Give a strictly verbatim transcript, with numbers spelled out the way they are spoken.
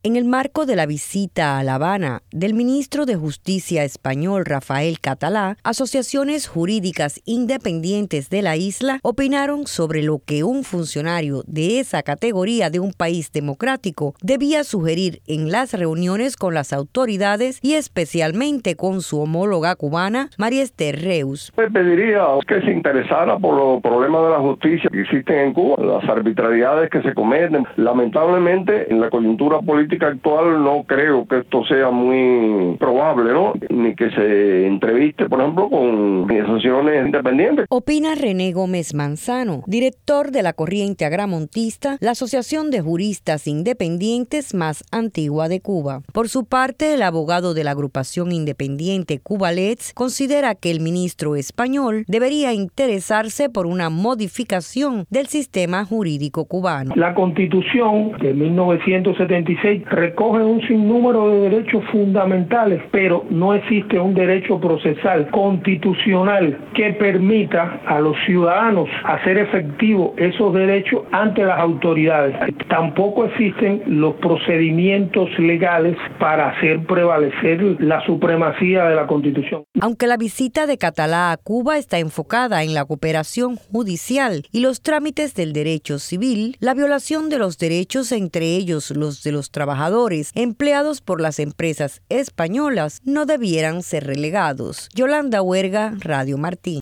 En el marco de la visita a La Habana del ministro de Justicia español Rafael Catalá, asociaciones jurídicas independientes de la isla opinaron sobre lo que un funcionario de esa categoría de un país democrático debía sugerir en las reuniones con las autoridades y especialmente con su homóloga cubana, María Esther Reus. Le pediría que se interesara por los problemas de la justicia que existen en Cuba, las arbitrariedades que se cometen. Lamentablemente, en la coyuntura política actual no creo que esto sea muy probable, ¿no? Ni que se entreviste, por ejemplo, con organizaciones independientes. Opina René Gómez Manzano, director de la corriente agramontista, la Asociación de Juristas Independientes más antigua de Cuba. Por su parte, el abogado de la agrupación independiente Cubalets considera que el ministro español debería interesarse por una modificación del sistema jurídico cubano. La Constitución de mil novecientos setenta y seis recoge un sinnúmero de derechos fundamentales, pero no existe un derecho procesal constitucional que permita a los ciudadanos hacer efectivo esos derechos ante las autoridades. Tampoco existen los procedimientos legales para hacer prevalecer la supremacía de la Constitución. Aunque la visita de Catalá a Cuba está enfocada en la cooperación judicial y los trámites del derecho civil, la violación de los derechos, entre ellos los de los trabajadores empleados por las empresas españolas, no debieran ser relegados. Yolanda Huerga, Radio Martí.